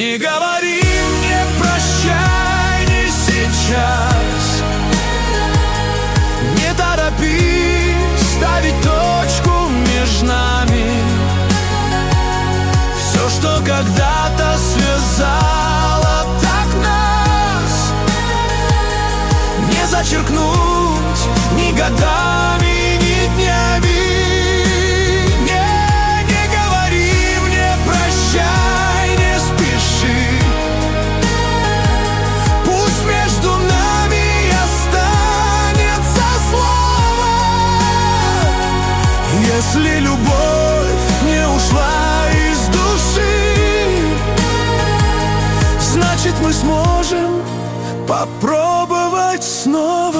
Не говори мне прощай, не сейчас. Не торопись ставить точку между нами. Все, что когда-то связало так нас, не зачеркнуть ни годами, ни днями. Не говори мне прощай, не спеши. Пусть между нами останется слово. Если любовь не ушла из души, значит, мы сможем попробовать снова.